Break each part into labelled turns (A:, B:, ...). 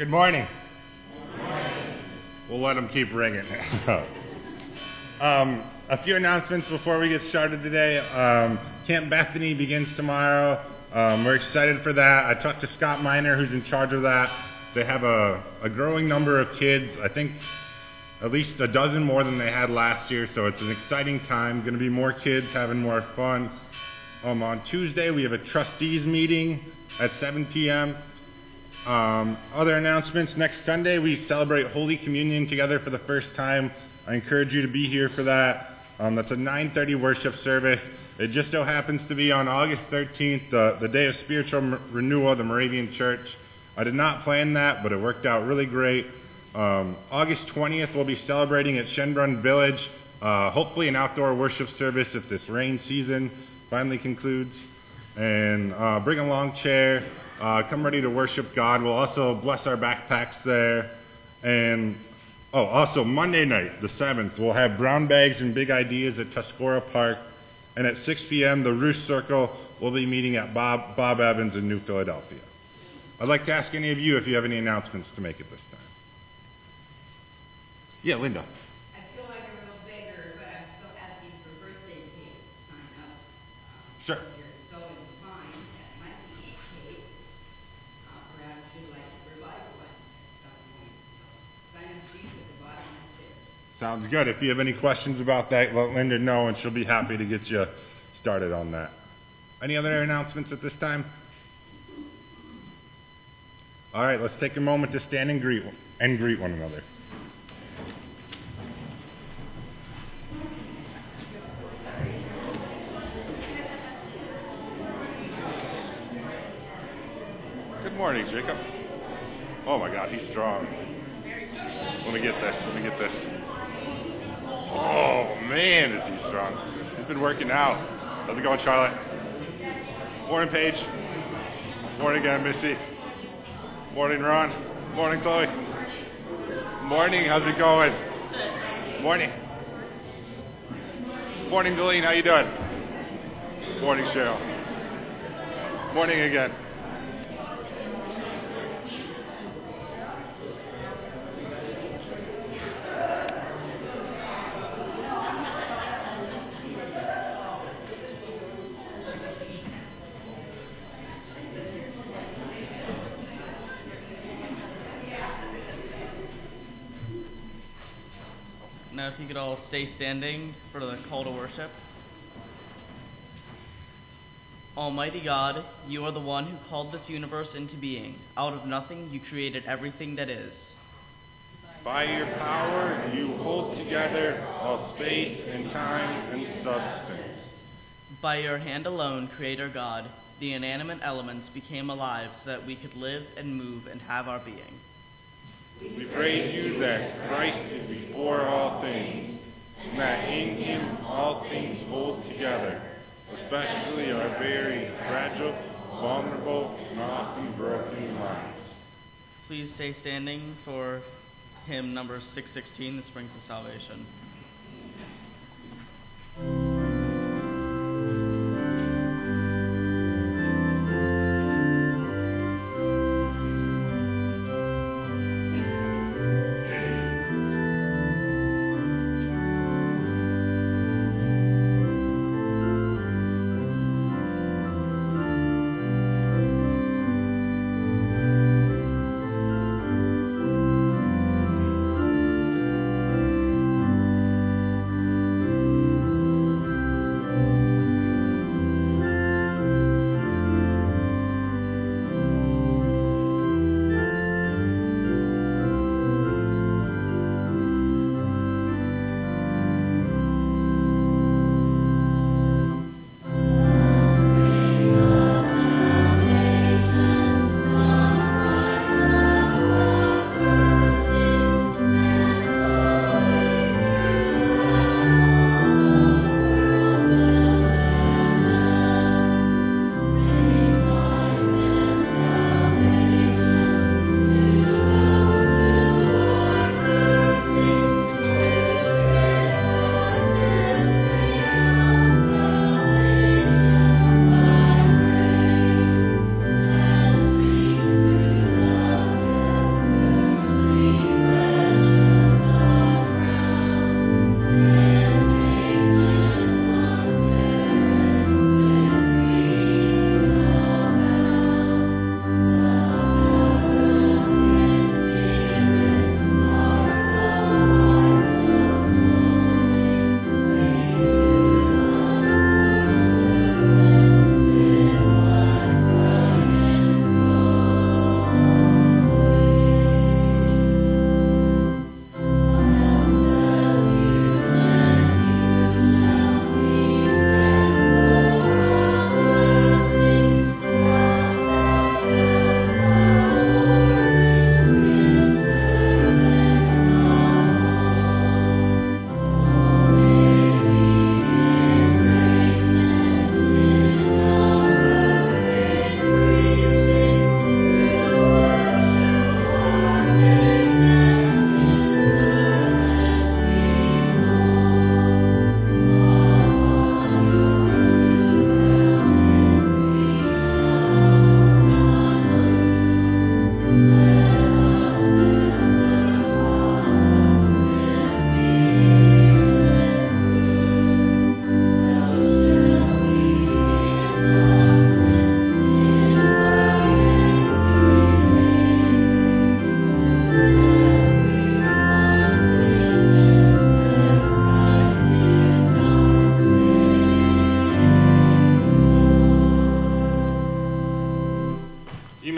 A: Good morning. We'll let them keep ringing. A few announcements before we get started today. Camp Bethany begins tomorrow. We're excited for that. I talked to Scott Miner, who's in charge of that. They have a growing number of kids. I think at least a dozen more than they had last year, so it's an exciting time. Going to be more kids having more fun. On Tuesday, we have a trustees meeting at 7 p.m. Other announcements, next Sunday we celebrate Holy Communion together for the first time. I encourage you to be here for that. That's a 9:30 worship service. It just so happens to be on August 13th, the day of spiritual renewal of the Moravian Church. I did not plan that, but it worked out really great. August 20th we'll be celebrating at Shenbrun Village, hopefully an outdoor worship service if this rain season finally concludes. And bring a long chair. Come ready to worship God. We'll also bless our backpacks there. And also Monday night, the 7th, we'll have brown bags and big ideas at Tuscarora Park. And at 6 p.m., the Roost Circle will be meeting at Bob Evans in New Philadelphia. I'd like to ask any of you if you have any announcements to make at this time. Yeah, Linda.
B: I feel like a real beggar, but I'm still asking for birthday cake to sign up.
A: Sure.
B: If you're so inclined, that might be a cake. Perhaps you'd like to provide one at some point. So sign up sheet at the bottom of the chair.
A: Sounds good. If you have any questions about that, let Linda know, and she'll be happy to get you started on that. Any other announcements at this time? All right, let's take a moment to stand and greet one another. Good morning, Jacob. Oh my God, he's strong. Let me get this. Oh man, is he strong. He's been working out. How's it going, Charlotte? Morning, Paige. Morning again, Missy. Morning, Ron. Morning, Chloe. Morning, how's it going? Morning. Morning, Deline, how you doing? Morning, Cheryl. Morning again.
C: Now if you could all stay standing for the call to worship. Almighty God, you are the one who called this universe into being. Out of nothing, you created everything that is.
A: By your power, you hold together all space and time and substance.
C: By your hand alone, Creator God, the inanimate elements became alive so that we could live and move and have our being.
A: We praise you that Christ is before all things, and that in him all things hold together, especially our very fragile, vulnerable, and often broken lives.
C: Please stay standing for hymn number 616, The Springs of Salvation.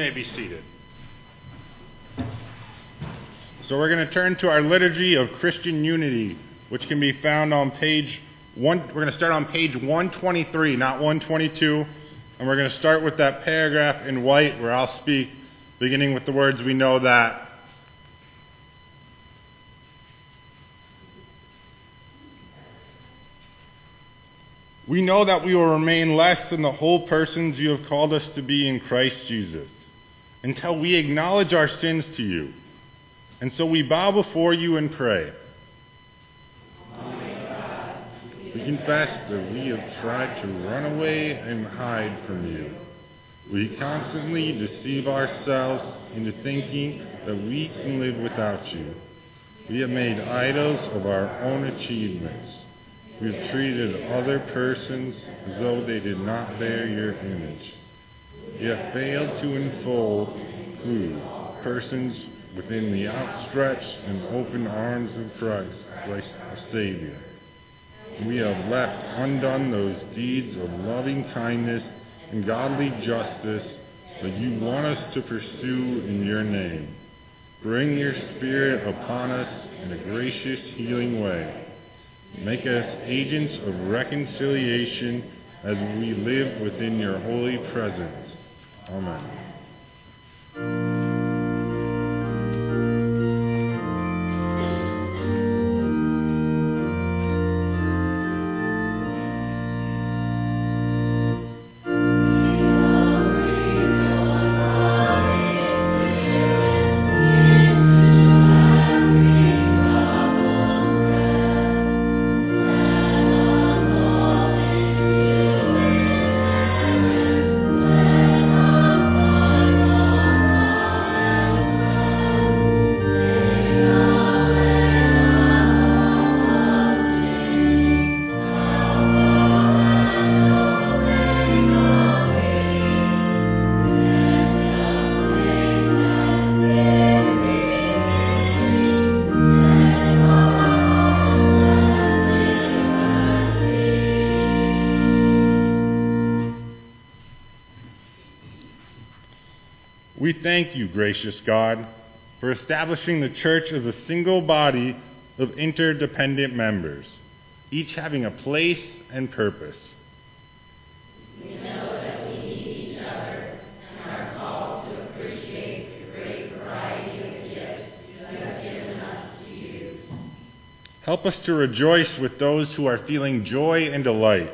A: may be seated. So we're going to turn to our liturgy of Christian unity, which can be found on page 1. We're going to start on page 123, not 122. And we're going to start with that paragraph in white where I'll speak, beginning with the words, "We know that." We know that we will remain less than the whole persons you have called us to be in Christ Jesus, until we acknowledge our sins to you. And so we bow before you and pray. We confess that we have tried to run away and hide from you. We constantly deceive ourselves into thinking that we can live without you. We have made idols of our own achievements. We have treated other persons as though they did not bear your image. We have failed to include persons within the outstretched and open arms of Christ the Savior. We have left undone those deeds of loving kindness and godly justice that you want us to pursue in your name. Bring your Spirit upon us in a gracious, healing way. Make us agents of reconciliation as we live within your holy presence. Amen. We thank you, gracious God, for establishing the church as a single body of interdependent members, each having a place and purpose.
D: We know that we need each other and are called to appreciate the great variety of gifts you have given us to use.
A: Help us to rejoice with those who are feeling joy and delight.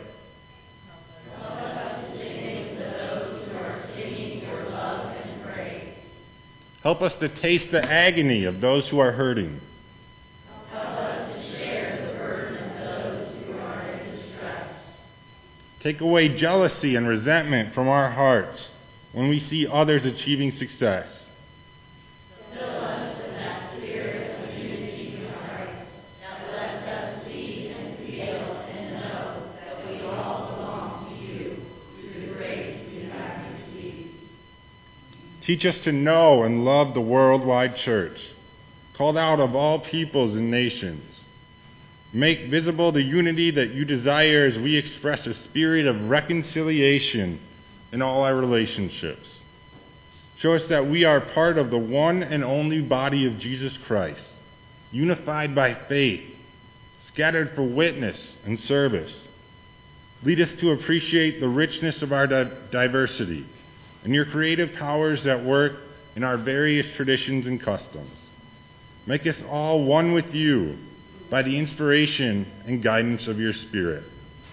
A: Help us to taste the agony of those who are hurting.
D: Help us to share the burden of those who are in distress.
A: Take away jealousy and resentment from our hearts when we see others achieving success.
D: Fill us with that spirit of unity in Christ that lets us see and feel and know that we all belong to you through the grace we have received.
A: Teach us to know and love the worldwide church, called out of all peoples and nations. Make visible the unity that you desire as we express a spirit of reconciliation in all our relationships. Show us that we are part of the one and only body of Jesus Christ, unified by faith, scattered for witness and service. Lead us to appreciate the richness of our diversity and your creative powers at work in our various traditions and customs. Make us all one with you by the inspiration and guidance of your Spirit.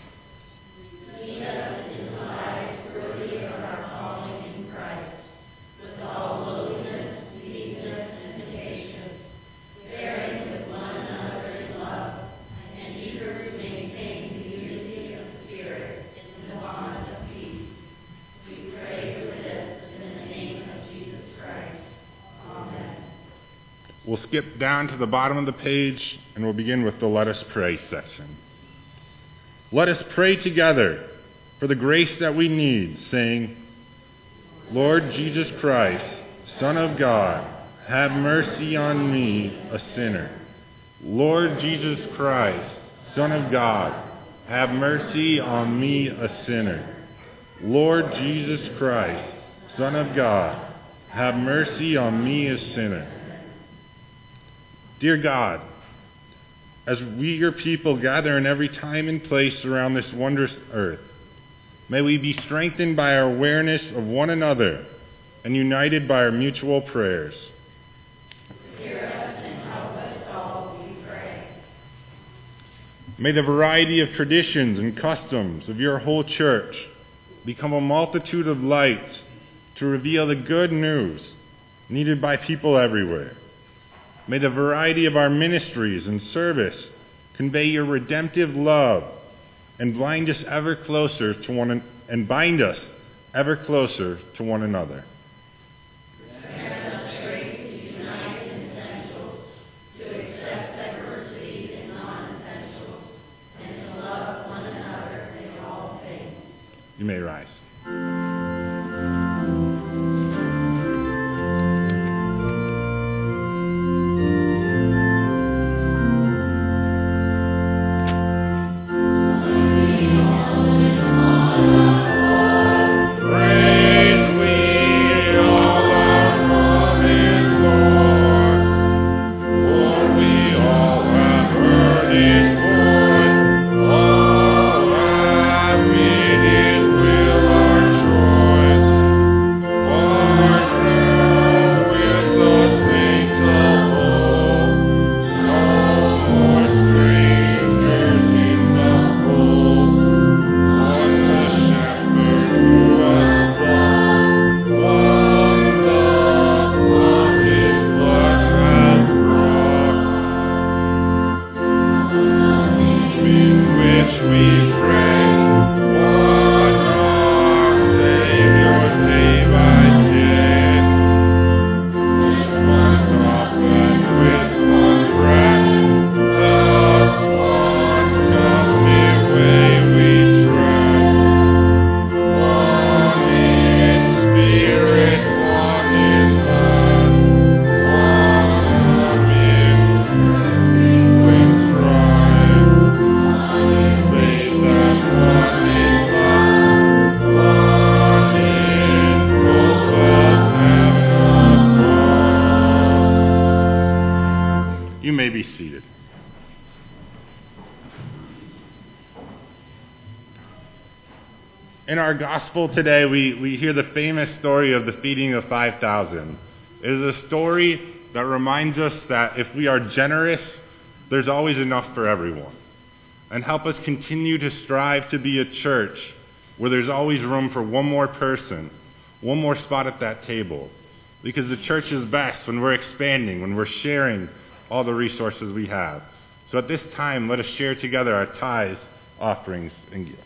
D: Lead us in lives worthy of our calling in Christ, with all lowliness, meekness, and patience, bearing with one another in love, and eager to maintain the unity of the Spirit in the bond of peace. We pray for this in the name of Jesus Christ. Amen.
A: We'll skip down to the bottom of the page, and we'll begin with the Let Us Pray section. Let us pray together for the grace that we need, saying, Lord Jesus Christ, Son of God, have mercy on me, a sinner. Lord Jesus Christ, Son of God, have mercy on me, a sinner. Lord Jesus Christ, Son of God, have mercy on me, a sinner. Dear God, as we, your people, gather in every time and place around this wondrous earth, may we be strengthened by our awareness of one another and united by our mutual prayers.
D: Hear us and help us all, we pray.
A: May the variety of traditions and customs of your whole church become a multitude of lights to reveal the good news needed by people everywhere. May the variety of our ministries and service convey your redemptive love and bind us ever closer to one another.
D: Grant us grace to unite in essentials, to accept diversity in non-essentials, and to love one another in all things.
A: You may rise. In our gospel today, we hear the famous story of the feeding of 5,000. It is a story that reminds us that if we are generous, there's always enough for everyone. And help us continue to strive to be a church where there's always room for one more person, one more spot at that table. Because the church is best when we're expanding, when we're sharing all the resources we have. So at this time, let us share together our tithes, offerings, and gifts.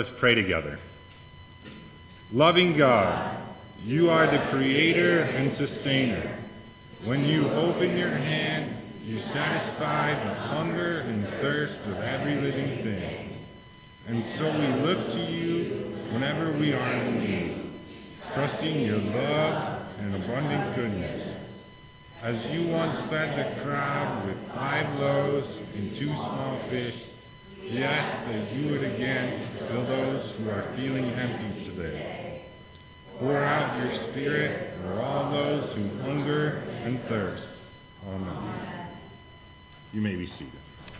A: us pray together. Loving God, you are the creator and sustainer. When you open your hand, you satisfy the hunger and thirst of every living thing. And so we look to you whenever we are in need, trusting your love and abundant goodness. As you once fed the crowd with 5 loaves and 2 small fish, we ask that you would again fill those who are feeling empty today. Pour out your Spirit for all those who hunger and thirst. Amen. You may be seated.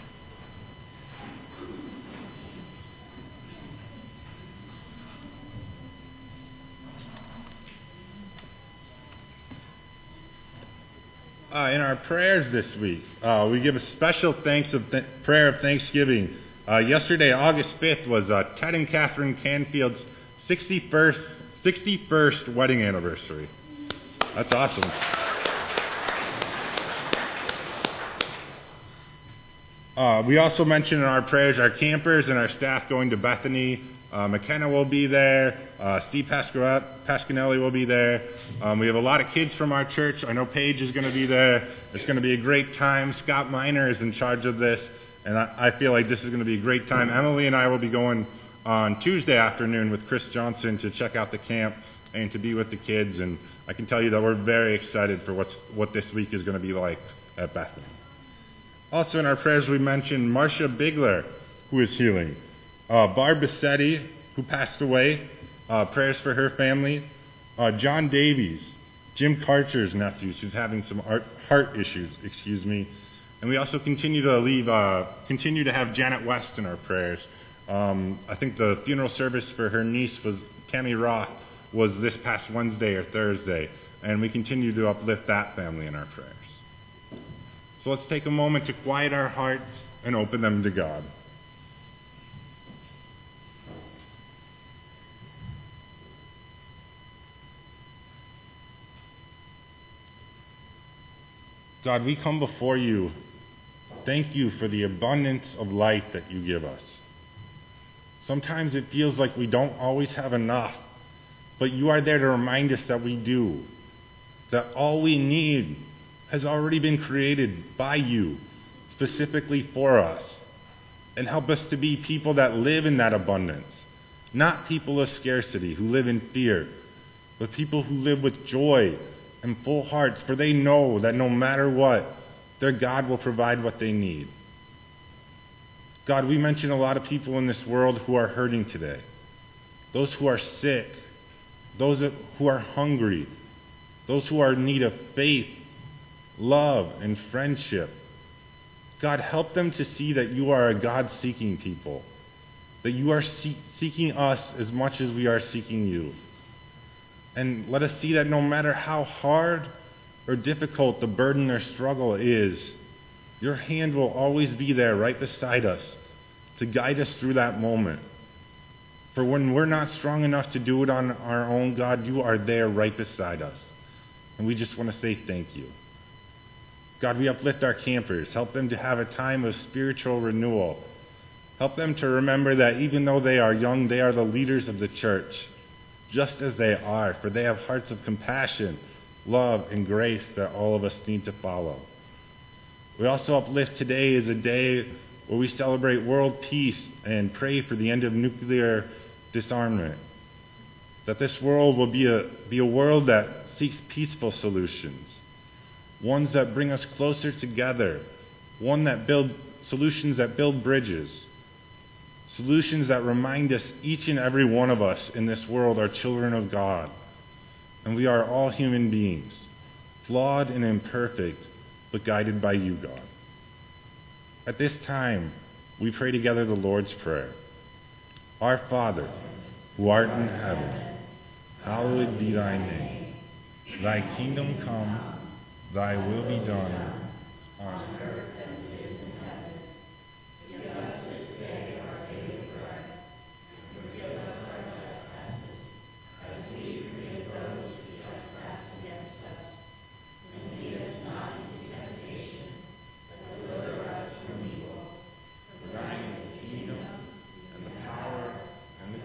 A: In our prayers this week, we give a special prayer of thanksgiving. Yesterday, August 5th, was Ted and Catherine Canfield's 61st wedding anniversary. That's awesome. We also mentioned in our prayers our campers and our staff going to Bethany. McKenna will be there. Steve Pasquinelli will be there. We have a lot of kids from our church. I know Paige is going to be there. It's going to be a great time. Scott Miner is in charge of this, and I feel like this is going to be a great time. Emily and I will be going on Tuesday afternoon with Chris Johnson to check out the camp and to be with the kids, and I can tell you that we're very excited for what this week is going to be like at Bethany. Also in our prayers we mentioned Marcia Bigler, who is healing. Barb Bassetti, who passed away, prayers for her family. John Davies, Jim Karcher's nephew, who's having some heart issues, And we also continue to have Janet West in our prayers. I think the funeral service for her niece, Cammie Roth, was this past Wednesday or Thursday, and we continue to uplift that family in our prayers. So let's take a moment to quiet our hearts and open them to God. God, we come before you. Thank you for the abundance of life that you give us. Sometimes it feels like we don't always have enough, but you are there to remind us that we do, that all we need has already been created by you, specifically for us, and help us to be people that live in that abundance, not people of scarcity who live in fear, but people who live with joy and full hearts, for they know that no matter what, their God will provide what they need. God, we mention a lot of people in this world who are hurting today. Those who are sick, those who are hungry, those who are in need of faith, love, and friendship. God, help them to see that you are a God-seeking people, that you are seeking us as much as we are seeking you. And let us see that no matter how hard or difficult the burden or struggle is, your hand will always be there right beside us to guide us through that moment. For when we're not strong enough to do it on our own, God, you are there right beside us. And we just want to say thank you. God, we uplift our campers. Help them to have a time of spiritual renewal. Help them to remember that even though they are young, they are the leaders of the church, just as they are, for they have hearts of compassion, love, and grace that all of us need to follow. We also uplift today as a day where we celebrate world peace and pray for the end of nuclear disarmament. That this world will be a world that seeks peaceful solutions, ones that bring us closer together, solutions that build bridges, solutions that remind us, each and every one of us in this world are children of God, and we are all human beings, flawed and imperfect, but guided by you, God. At this time, we pray together the Lord's Prayer. Our Father, who art in heaven, hallowed be thy name. Thy kingdom come, thy will be done, on earth as it is in heaven. Give us this day our daily bread, and forgive us our trespasses, as we forgive those who trespass against us. And lead us not into temptation, but deliver us from evil. For thine is the kingdom, and the power, and the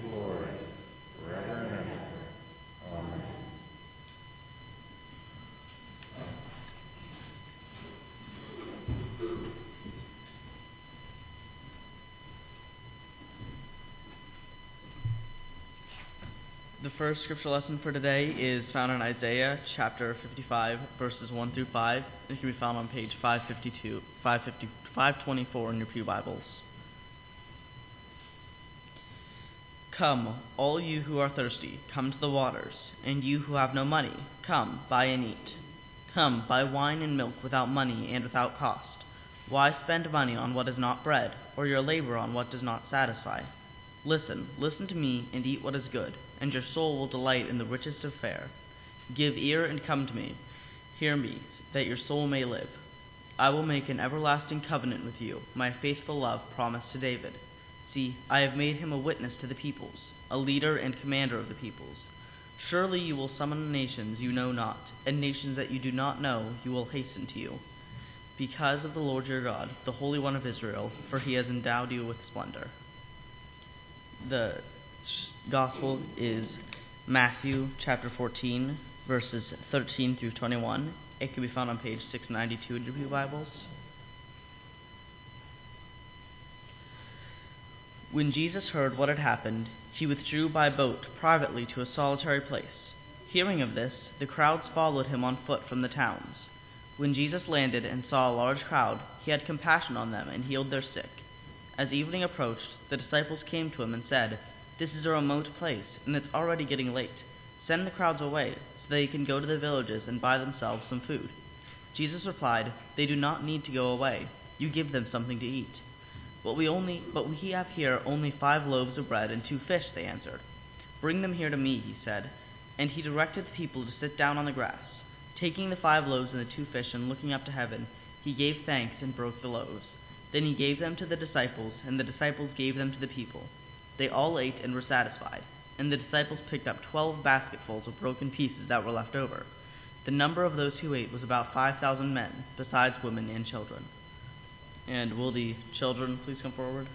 C: The first scripture lesson for today is found in Isaiah chapter 55, verses 1 through 5. It can be found on page 524 in your pew Bibles. Come, all you who are thirsty, come to the waters, and you who have no money, come, buy and eat. Come, buy wine and milk without money and without cost. Why spend money on what is not bread, or your labor on what does not satisfy? Listen to me, and eat what is good, and your soul will delight in the richest of fare. Give ear and come to me. Hear me, that your soul may live. I will make an everlasting covenant with you, my faithful love promised to David. See, I have made him a witness to the peoples, a leader and commander of the peoples. Surely you will summon nations you know not, and nations that you do not know you will hasten to you. Because of the Lord your God, the Holy One of Israel, for he has endowed you with splendor. The gospel is Matthew chapter 14, verses 13 through 21. It can be found on page 692 in your pew Bibles. When Jesus heard what had happened, he withdrew by boat privately to a solitary place. Hearing of this, the crowds followed him on foot from the towns. When Jesus landed and saw a large crowd, he had compassion on them and healed their sick. As evening approached, the disciples came to him and said, "This is a remote place, and it's already getting late. Send the crowds away, so they can go to the villages and buy themselves some food." Jesus replied, "They do not need to go away. You give them something to eat." But we have here only 5 loaves of bread and 2 fish, they answered. "Bring them here to me," he said. And he directed the people to sit down on the grass. Taking the 5 loaves and the 2 fish and looking up to heaven, he gave thanks and broke the loaves. Then he gave them to the disciples, and the disciples gave them to the people. They all ate and were satisfied, and the disciples picked up 12 basketfuls of broken pieces that were left over. The number of those who ate was about 5,000 men, besides women and children. And will the children please come forward?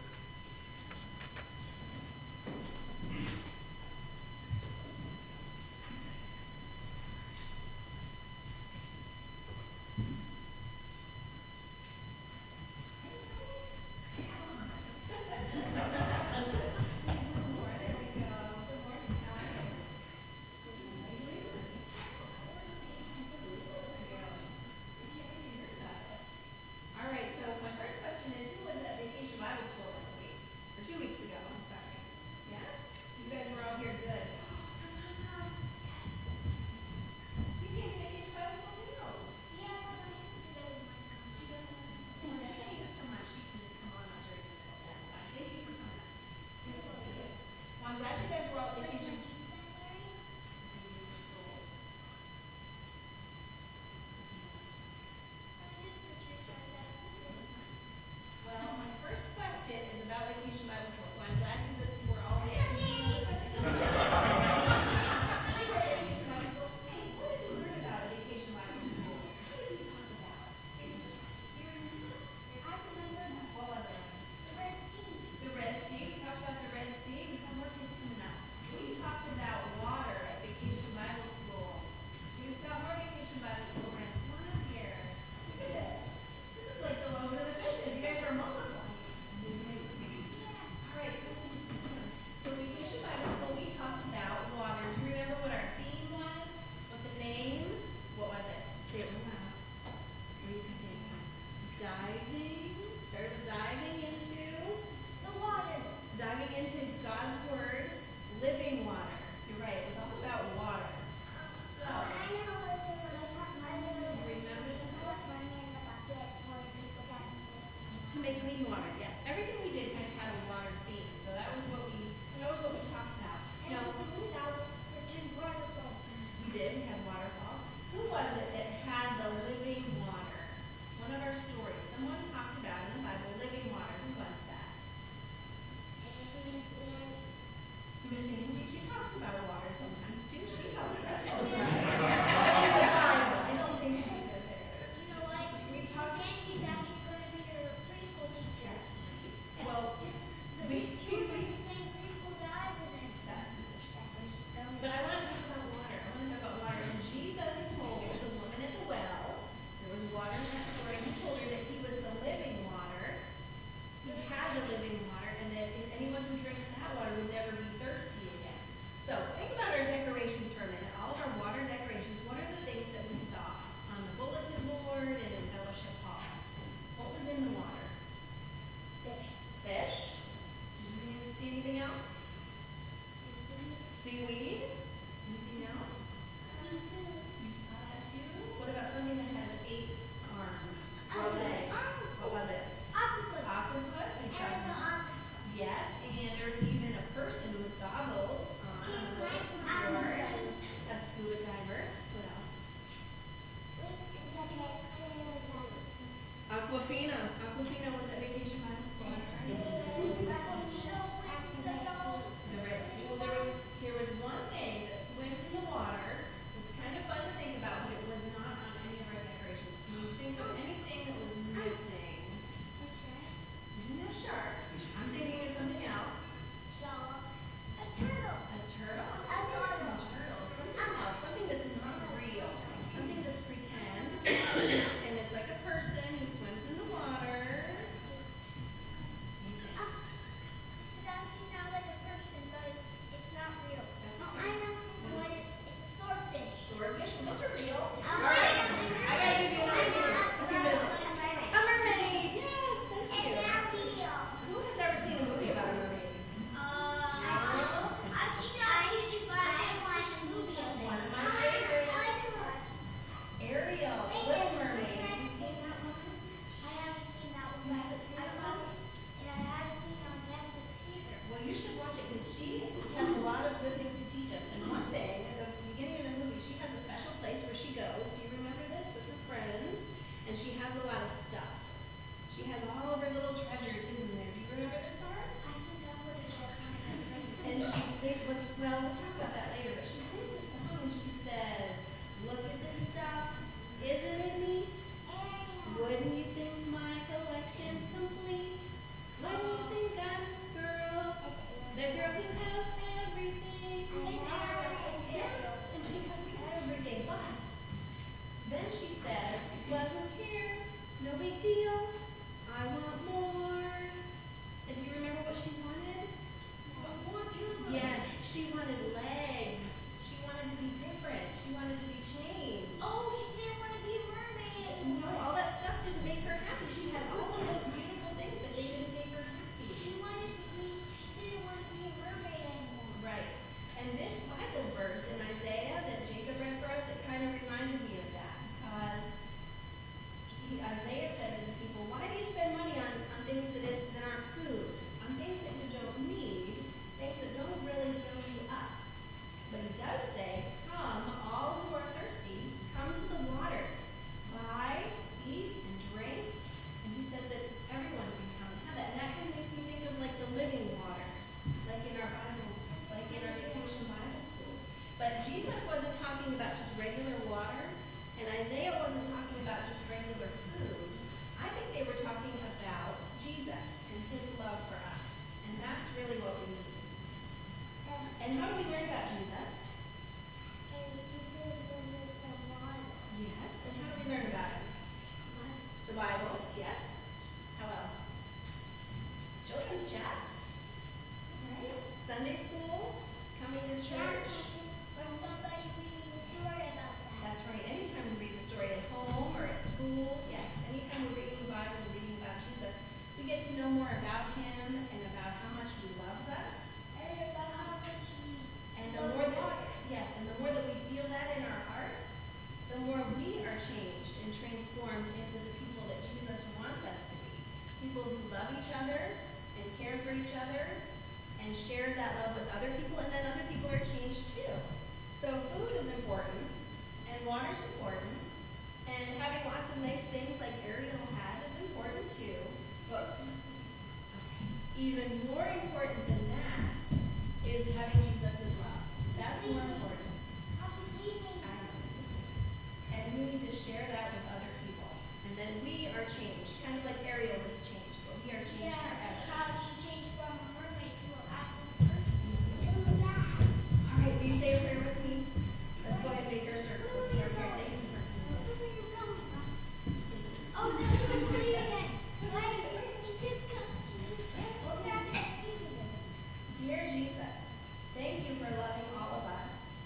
B: All right, so my first question is, who was at Vacation Bible School last week? Or 2 weeks ago, I'm sorry. Yeah? You guys were all here good. You came to Vacation Bible School too? Well, thank you so much. You can just come on up during the middle. That's fine. Thank you for coming up. Well, I'm glad you guys were all at Vacation School. Well, my first question is about Vacation Bible School, so I'm glad you were all there. Vacation Bible School. Hey, what did you learn about Vacation Bible School? What did we talk about? What was it? The Red Sea. We talked about the Red Sea. We have more things coming up. We talked about water at Vacation Bible School. We've got more Vacation Bible School friends. Come on up here. Look at this. This is like the loaves and the fishes. You guys are multiplying. All right. So Vacation Bible School, we talked about water. Do you remember what our theme was? What the name? What was it? Say it real loud. What do you think? Diving into God's Word, living water. You're right. It was all about water. So, remember this one? To make living water, yes. Everything we did kind of had a water theme, so that was what we talked about. Now, we did. We had waterfalls. Who was it that had the living water? One of our stories. Someone talked about in the Bible living water. Who was that? Miss Angie. She talks about water sometimes too. She talks about it. I don't think she said there. We talked. Well, but I want to talk about water. And Jesus told the no big deal. I want more. And do you remember what she wanted? Yes, she wanted legs. She wanted to be different. She wanted to be changed.
D: Oh, she didn't want to be a mermaid.
B: No, all that stuff didn't make her happy. She had all of those beautiful things, but they didn't make her happy.
D: She didn't want to be a mermaid anymore.
B: Right. And this Bible verse in Isaiah that Jacob read for us, it kind of reminded me of that. Because Isaiah said to the people, why do you spend money on things that aren't food? On things that you don't need, things that don't really fill you up. But he does say, come, all who are thirsty, come to the water. Buy, eat, and drink. And he says that everyone can come and have that. And that kind of makes me think of like the living water, like in our Bible, like in our vacation Bible school. But Jesus wasn't talking about just regular water, and Isaiah wasn't talking about just regular food. I think they were talking about Jesus and his love for us. And that's really what we need. And how do we learn about Jesus? Yes. And how do we learn about him? The Bible. Yes. How else? Children's chat. Right. Sunday school. Coming to church. That's right. Anytime we read the story at home or at school. Yes. Anytime we're reading the Bible, we're reading about Jesus. We get to know more about him and about how much he loves us. And the more that we feel that in our hearts, the more we are changed and transformed into the people that Jesus wants us to be. People who love each other and care for each other and share that love with other people, and then other people are changed too. So food is important, and water is important, and having lots of nice things like Ariel had is important too. But even more important than that is having Jesus' love. That's more important. And we need to share that with other people. And then we are changed, kind of like Ariel was changed, but we are changed forever. All right, will you say a prayer with me? Let's go ahead and make our circle. Let's start here. Thank you. Dear Jesus, thank you for loving all of us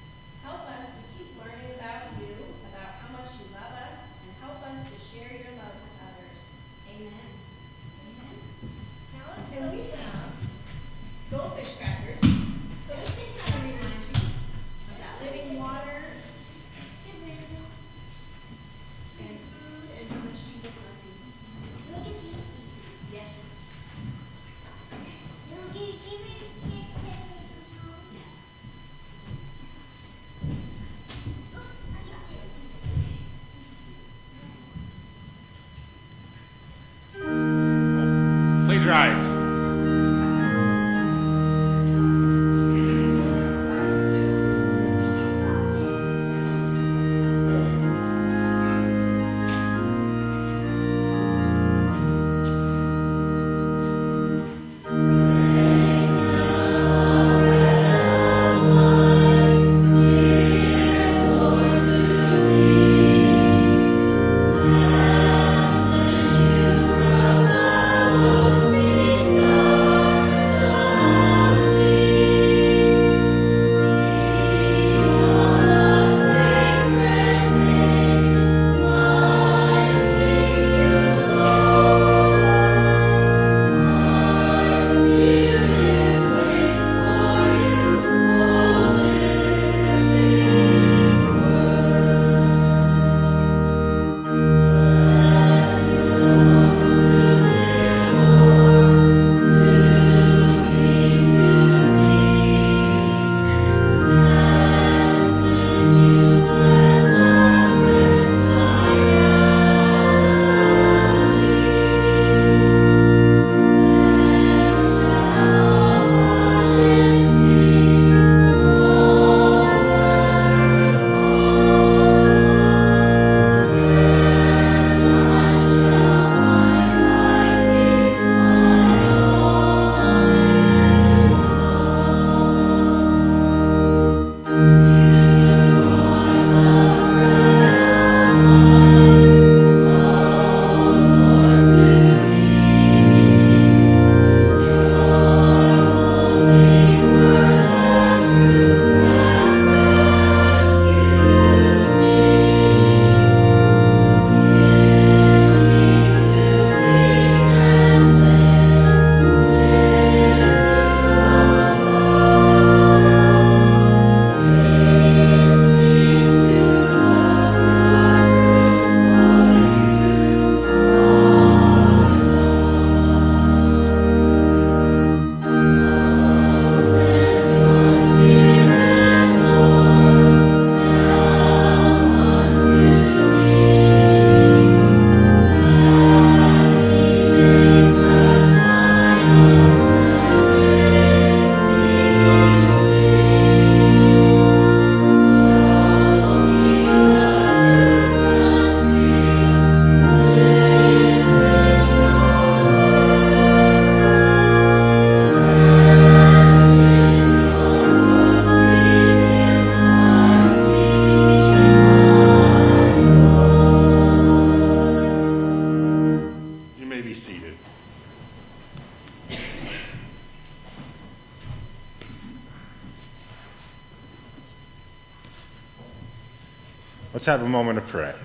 A: have a moment of prayer.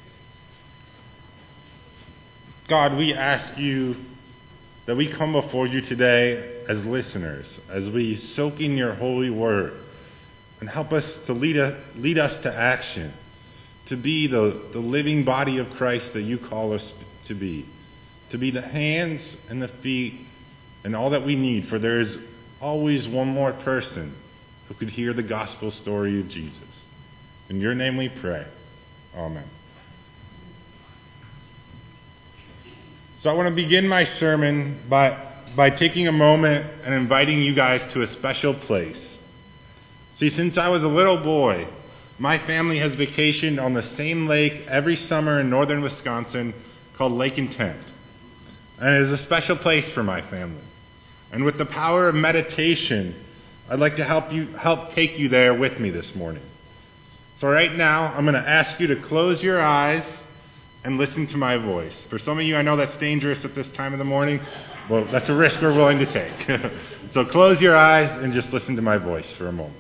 A: God, we ask you that we come before you today as listeners, as we soak in your holy word, and help us to lead us to action, to be the living body of Christ that you call us to be the hands and the feet and all that we need, for there is always one more person who could hear the gospel story of Jesus. In your name we pray. Amen. So I want to begin my sermon by taking a moment and inviting you guys to a special place. See, since I was a little boy, my family has vacationed on the same lake every summer in northern Wisconsin called Lake Intent. And it is a special place for my family. And with the power of meditation, I'd like to help take you there with me this morning. So right now, I'm going to ask you to close your eyes and listen to my voice. For some of you, I know that's dangerous at this time of the morning. Well, that's a risk we're willing to take. So close your eyes and just listen to my voice for a moment.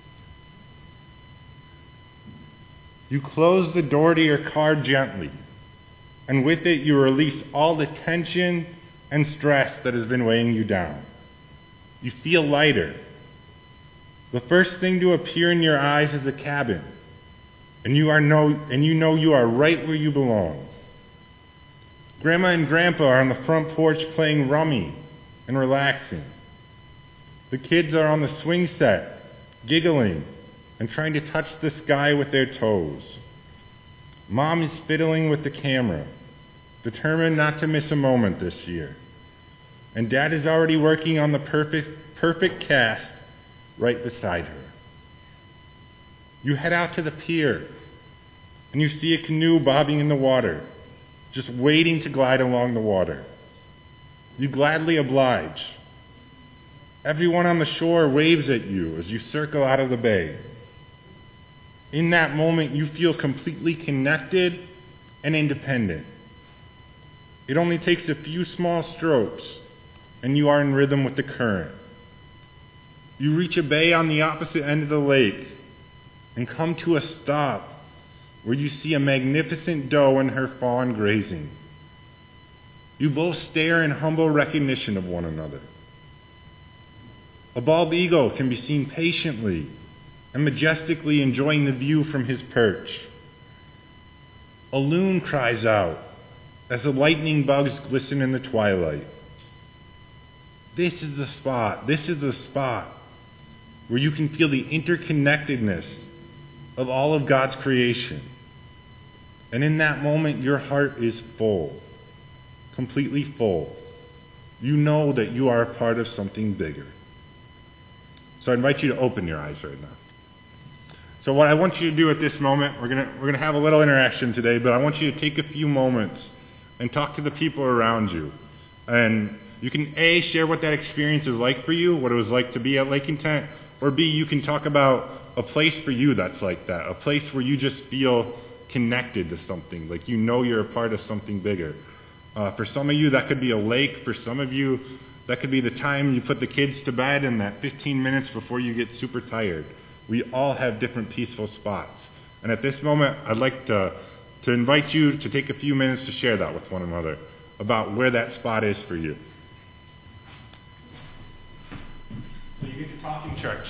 A: You close the door to your car gently, and with it you release all the tension and stress that has been weighing you down. You feel lighter. The first thing to appear in your eyes is a cabin, and you know you are right where you belong. Grandma and Grandpa are on the front porch playing rummy and relaxing. The kids are on the swing set, giggling and trying to touch the sky with their toes. Mom is fiddling with the camera, determined not to miss a moment this year. And Dad is already working on the perfect cast right beside her. You head out to the pier, and you see a canoe bobbing in the water, just waiting to glide along the water. You gladly oblige. Everyone on the shore waves at you as you circle out of the bay. In that moment, you feel completely connected and independent. It only takes a few small strokes, and you are in rhythm with the current. You reach a bay on the opposite end of the lake and come to a stop where you see a magnificent doe and her fawn grazing. You both stare in humble recognition of one another. A bald eagle can be seen patiently and majestically enjoying the view from his perch. A loon cries out as the lightning bugs glisten in the twilight. This is the spot where you can feel the interconnectedness of all of God's creation. And in that moment, your heart is full, completely full. You know that you are a part of something bigger. So I invite you to open your eyes right now. So what I want you to do at this moment, we're gonna have a little interaction today, but I want you to take a few moments and talk to the people around you. And you can A, share what that experience is like for you, what it was like to be at Lake Intent, or B, you can talk about a place for you that's like that, a place where you just feel connected to something, like you know you're a part of something bigger. For some of you, that could be a lake. For some of you, that could be the time you put the kids to bed and that 15 minutes before you get super tired. We all have different peaceful spots. And at this moment, I'd like to invite you to take a few minutes to share that with one another about where that spot is for you. So you get to talk in church.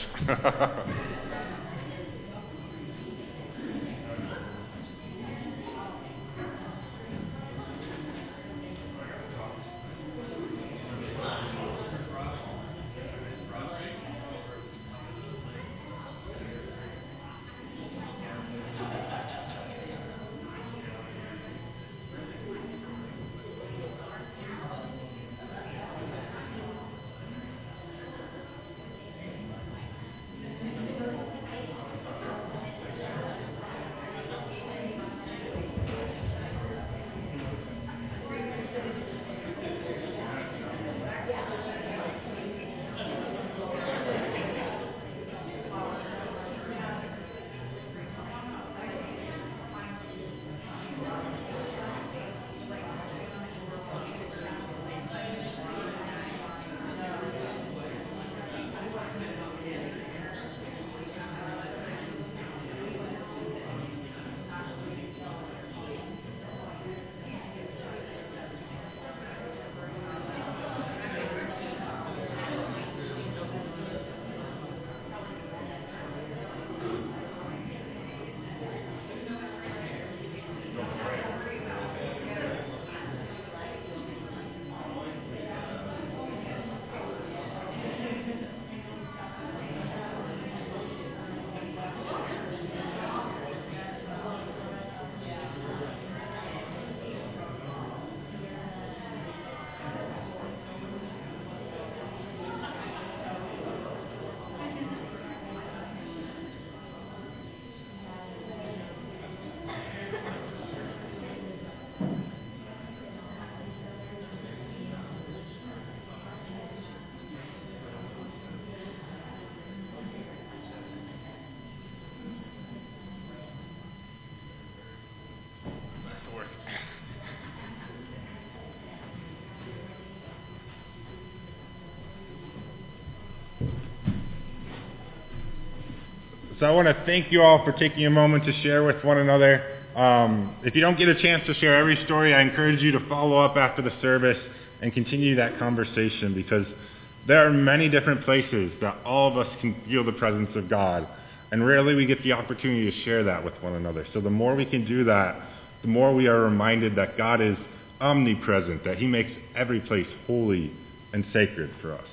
A: So I want to thank you all for taking a moment to share with one another. If you don't get a chance to share every story, I encourage you to follow up after the service and continue that conversation, because there are many different places that all of us can feel the presence of God, and rarely we get the opportunity to share that with one another. So the more we can do that, the more we are reminded that God is omnipresent, that he makes every place holy and sacred for us.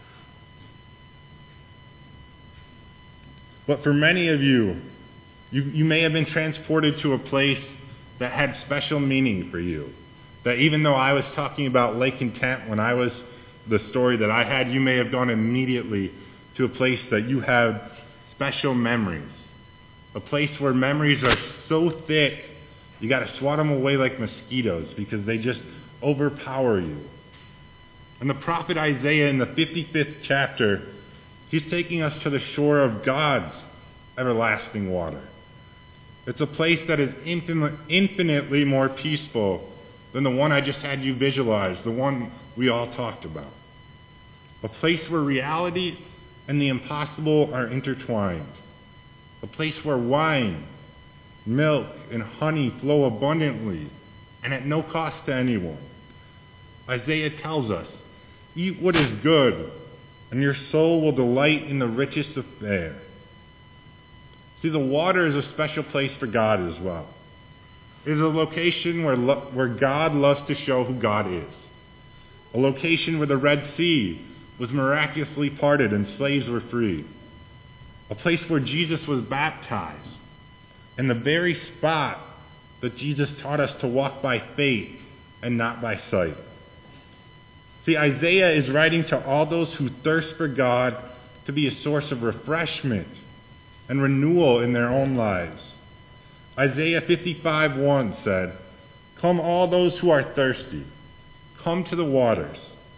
A: But for many of you, you may have been transported to a place that had special meaning for you. That even though I was talking about Lake Content when I was the story that I had, you may have gone immediately to a place that you have special memories. A place where memories are so thick, you got to swat them away like mosquitoes because they just overpower you. And the prophet Isaiah in the 55th chapter, he's taking us to the shore of God's everlasting water. It's a place that is infinitely more peaceful than the one I just had you visualize, the one we all talked about. A place where reality and the impossible are intertwined. A place where wine, milk, and honey flow abundantly and at no cost to anyone. Isaiah tells us, "Eat what is good, and your soul will delight in the richest of fare." See, the water is a special place for God as well. It is a location where God loves to show who God is. A location where the Red Sea was miraculously parted and slaves were free. A place where Jesus was baptized. And the very spot that Jesus taught us to walk by faith and not by sight. See, Isaiah is writing to all those who thirst for God to be a source of refreshment and renewal in their own lives. Isaiah 55:1 said, "Come all those who are thirsty, come to the waters."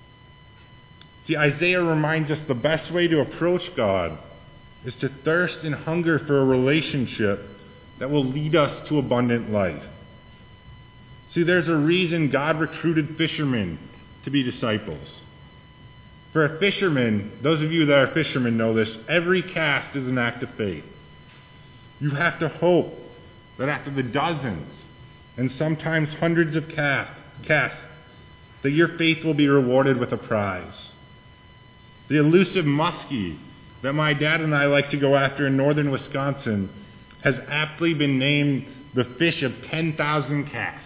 A: See, Isaiah reminds us the best way to approach God is to thirst and hunger for a relationship that will lead us to abundant life. See, there's a reason God recruited fishermen to be disciples. For a fisherman, those of you that are fishermen know this, every cast is an act of faith. You have to hope that after the dozens and sometimes hundreds of casts, that your faith will be rewarded with a prize. The elusive muskie that my dad and I like to go after in northern Wisconsin has aptly been named the fish of 10,000 casts.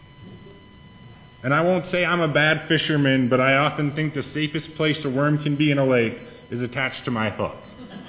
A: And I won't say I'm a bad fisherman, but I often think the safest place a worm can be in a lake is attached to my hook.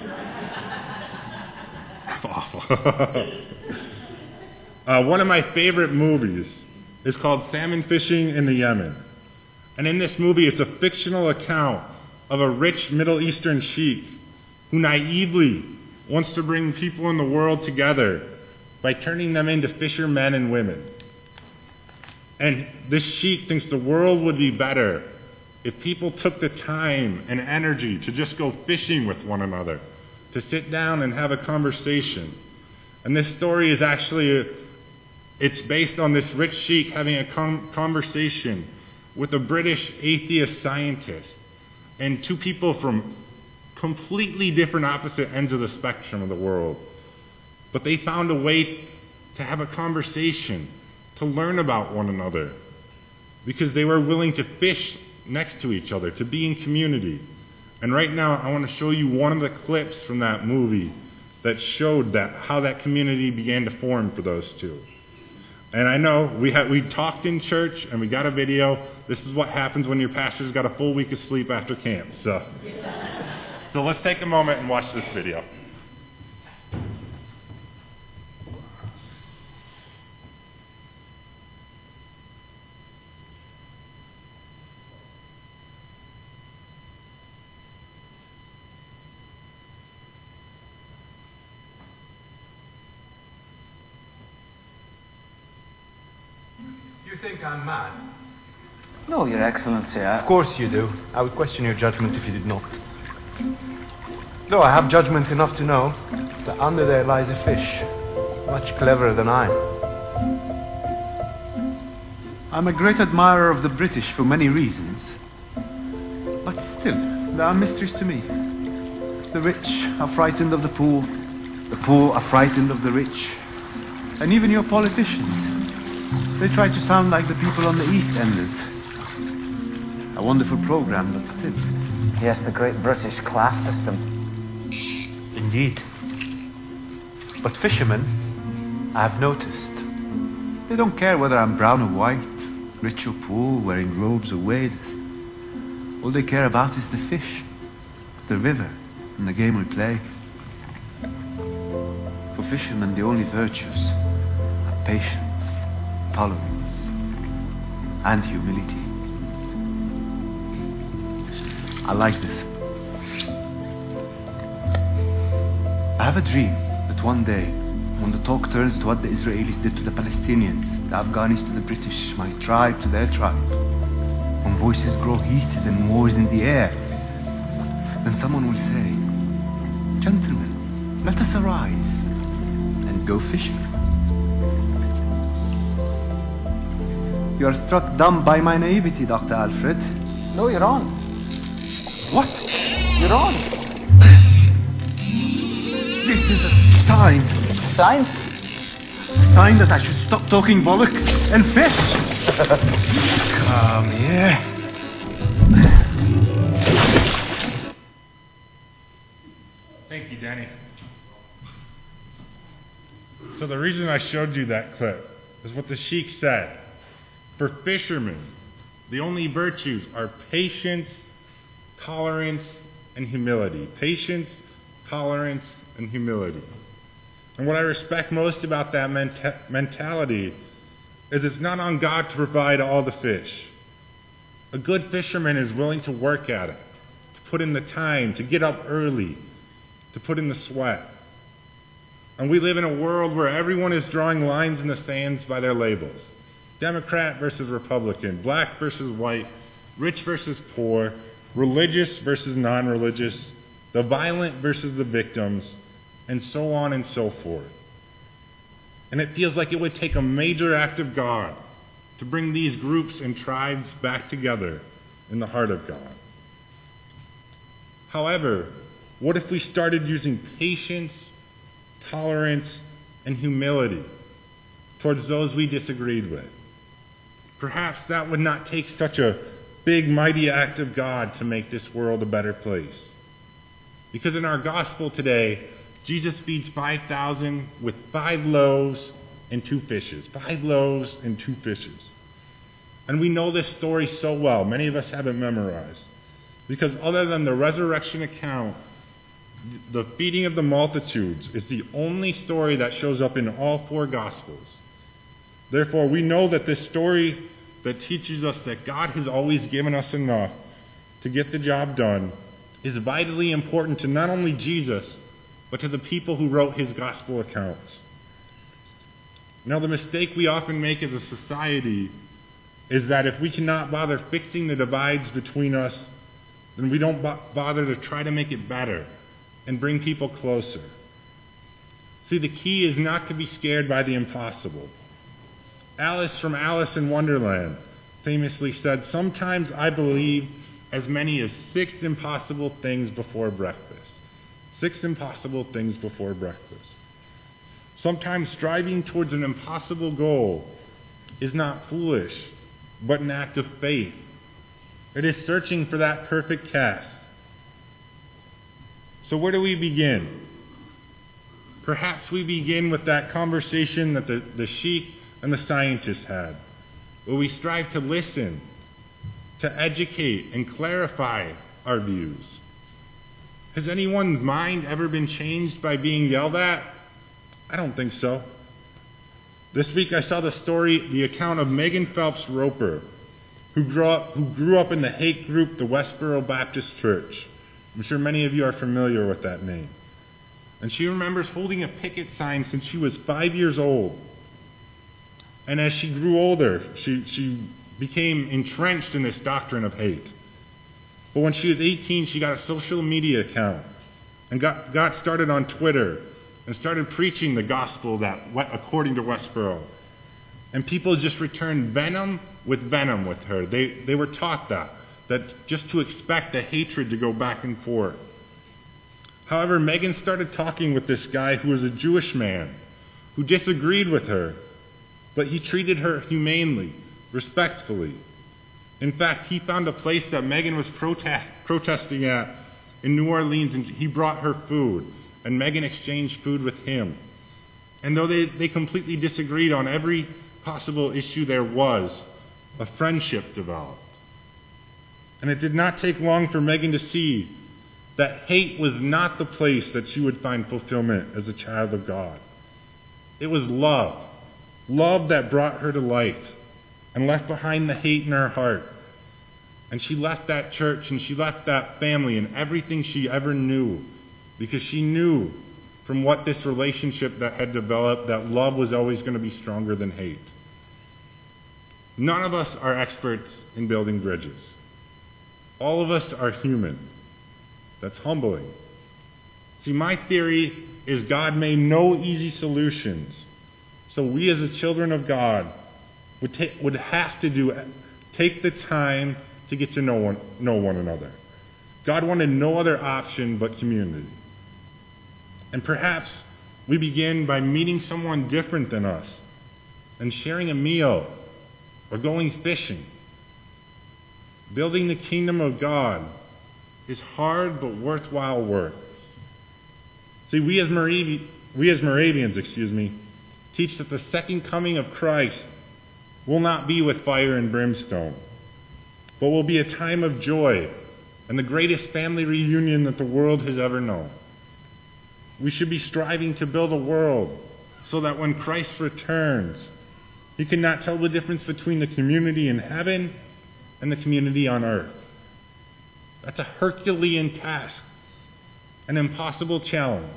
A: That's awful. One of my favorite movies is called Salmon Fishing in the Yemen. And in this movie, it's a fictional account of a rich Middle Eastern sheikh who naively wants to bring people in the world together by turning them into fishermen and women. And this sheikh thinks the world would be better if people took the time and energy to just go fishing with one another, to sit down and have a conversation. And this story is actually, it's based on this rich sheikh having a conversation with a British atheist scientist and two people from completely different opposite ends of the spectrum of the world. But they found a way to have a conversation, to learn about one another, because they were willing to fish next to each other, to be in community. And right now, I want to show you one of the clips from that movie that showed that how that community began to form for those two. And I know we talked in church and we got a video. This is what happens when your pastor's got a full week of sleep after camp. So let's take a moment and watch this video.
E: You think I'm mad?
F: No, Your Excellency.
E: Of course you do. I would question your judgment if you did not. Though I have judgment enough to know that under there lies a fish, much cleverer than I.
G: I'm a great admirer of the British for many reasons. But still, there are mysteries to me. The rich are frightened of the poor, The poor are frightened of the rich. And even your politicians. They try to sound like the people on the East Enders. A wonderful program, but still.
F: Yes, the great British class system.
E: Indeed. But fishermen, I've noticed.
G: They don't care whether I'm brown or white, rich or poor, wearing robes or waders. All they care about is the fish, the river, and the game we play. For fishermen, the only virtues are patience, tolerance, and humility. I like this. I have a dream that one day, when the talk turns to what the Israelis did to the Palestinians, the Afghanis to the British, my tribe to their tribe, when voices grow heated and war is in the air, then someone will say, "Gentlemen, let us arise and go fishing." You are struck dumb by my naivety, Dr. Alfred.
F: No, you're on.
G: What?
F: You're on.
G: This is a sign.
F: Sign?
G: A sign that I should stop talking bollock and fish.
E: Come here.
A: Thank you, Danny. So the reason I showed you that clip is what the sheik said. For fishermen, the only virtues are patience, tolerance, and humility. Patience, tolerance, and humility. And what I respect most about that mentality is it's not on God to provide all the fish. A good fisherman is willing to work at it, to put in the time, to get up early, to put in the sweat. And we live in a world where everyone is drawing lines in the sands by their labels. Democrat versus Republican, black versus white, rich versus poor, religious versus non-religious, the violent versus the victims, and so on and so forth. And it feels like it would take a major act of God to bring these groups and tribes back together in the heart of God. However, what if we started using patience, tolerance, and humility towards those we disagreed with? Perhaps that would not take such a big, mighty act of God to make this world a better place. Because in our gospel today, Jesus feeds 5,000 with 5 loaves and 2 fishes. 5 loaves and 2 fishes. And we know this story so well. Many of us have it memorized. Because other than the resurrection account, the feeding of the multitudes is the only story that shows up in all 4 Gospels. Therefore, we know that this story that teaches us that God has always given us enough to get the job done is vitally important to not only Jesus, but to the people who wrote his gospel accounts. Now, the mistake we often make as a society is that if we cannot bother fixing the divides between us, then we don't bother to try to make it better and bring people closer. See, the key is not to be scared by the impossible. Alice from Alice in Wonderland famously said, "Sometimes I believe as many as 6 impossible things before breakfast." 6 impossible things before breakfast. Sometimes striving towards an impossible goal is not foolish, but an act of faith. It is searching for that perfect cast. So where do we begin? Perhaps we begin with that conversation that the sheik and the scientist had, where we strive to listen, to educate and clarify our views. Has anyone's mind ever been changed by being yelled at? I don't think so. This week I saw the account of Megan Phelps Roper, who grew up in the hate group, the Westboro Baptist Church. I'm sure many of you are familiar with that name. And she remembers holding a picket sign since she was 5 years old. And as she grew older, she became entrenched in this doctrine of hate. But when she was 18, she got a social media account and got started on Twitter and started preaching the gospel that according to Westboro. And people just returned venom with her. They were taught that just to expect the hatred to go back and forth. However, Megan started talking with this guy who was a Jewish man who disagreed with her, but he treated her humanely, respectfully. In fact, he found a place that Megan was protesting at in New Orleans, and he brought her food, and Megan exchanged food with him. And though they completely disagreed on every possible issue there was, a friendship developed. And it did not take long for Megan to see that hate was not the place that she would find fulfillment as a child of God. It was love. Love that brought her to light and left behind the hate in her heart. And she left that church and she left that family and everything she ever knew because she knew from what this relationship that had developed that love was always going to be stronger than hate. None of us are experts in building bridges. All of us are human. That's humbling. See, my theory is God made no easy solutions. So we as the children of God would have to take the time to get to know one another. God wanted no other option but community. And perhaps we begin by meeting someone different than us and sharing a meal or going fishing. Building the kingdom of God is hard but worthwhile work. See, we as Moravians, teach that the second coming of Christ will not be with fire and brimstone, but will be a time of joy and the greatest family reunion that the world has ever known. We should be striving to build a world so that when Christ returns, he cannot tell the difference between the community in heaven and the community on earth. That's a Herculean task, an impossible challenge.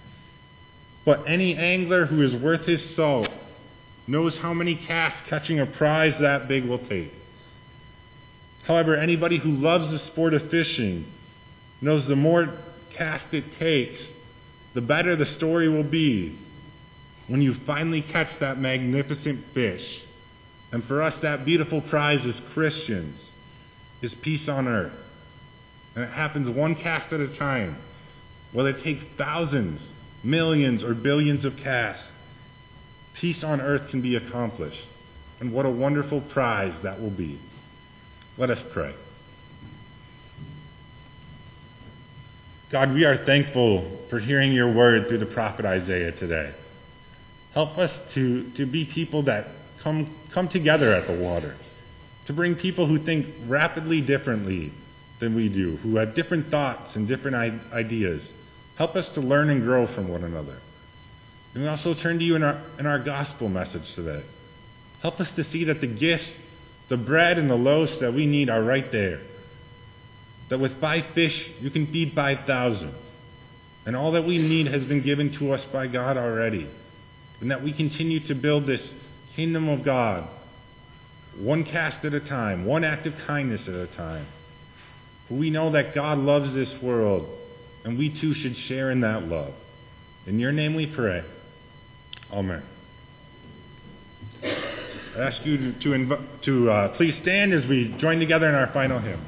A: But any angler who is worth his salt knows how many casts catching a prize that big will take. However, anybody who loves the sport of fishing knows the more casts it takes, the better the story will be when you finally catch that magnificent fish. And for us, that beautiful prize as Christians is peace on earth. And it happens one cast at a time. Whether it takes thousands, millions, or billions of casts, peace on earth can be accomplished. And what a wonderful prize that will be. Let us pray. God, we are thankful for hearing your word through the prophet Isaiah today. Help us to be people that come together at the water, to bring people who think rapidly differently than we do, who have different thoughts and different ideas. Help us to learn and grow from one another. And we also turn to you in our gospel message today. Help us to see that the gifts, the bread and the loaves that we need are right there. That with 5 fish, you can feed 5,000. And all that we need has been given to us by God already. And that we continue to build this kingdom of God, one cast at a time, one act of kindness at a time. For we know that God loves this world, and we too should share in that love. In your name we pray. Amen. I ask you to please stand as we join together in our final hymn.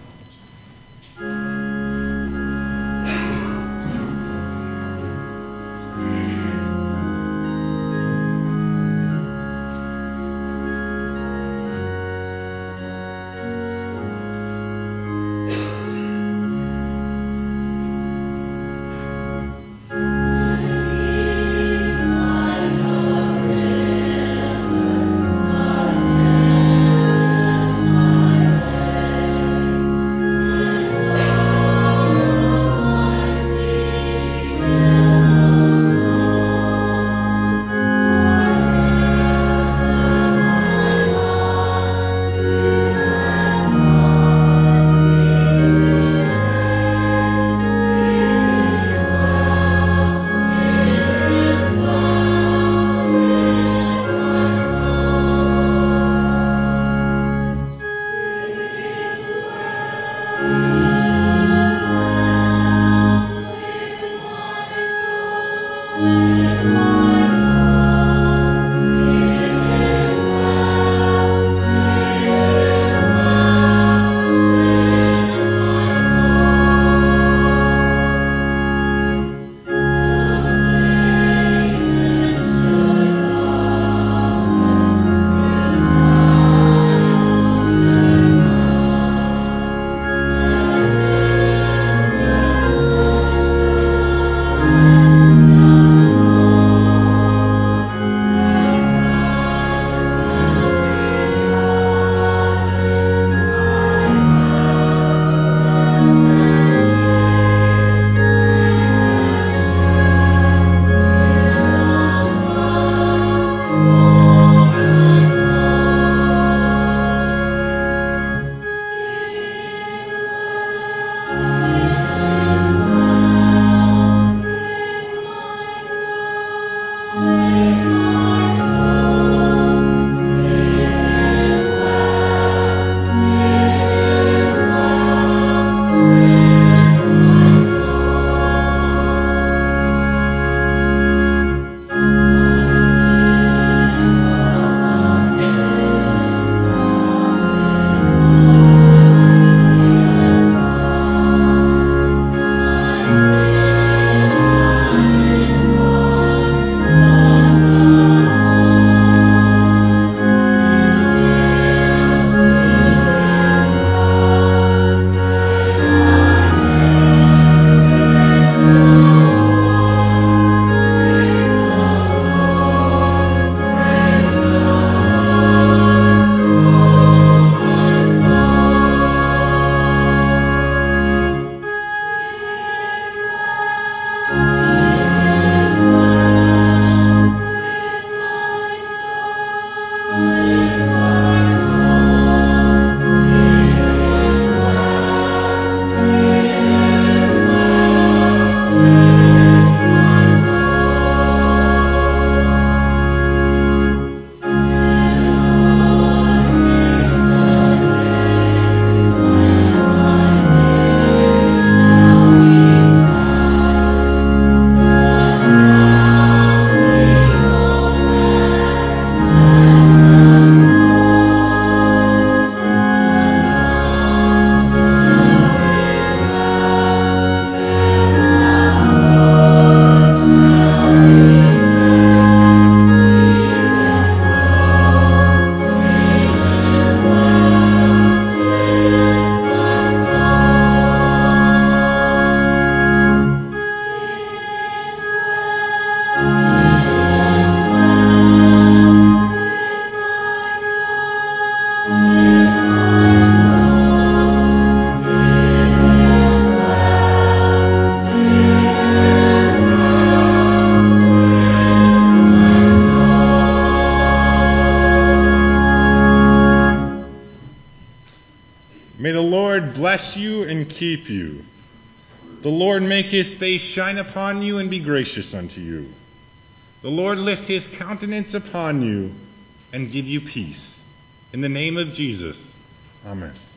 A: May the Lord bless you and keep you. The Lord make his face shine upon you and be gracious unto you. The Lord lift his countenance upon you and give you peace. In the name of Jesus, amen.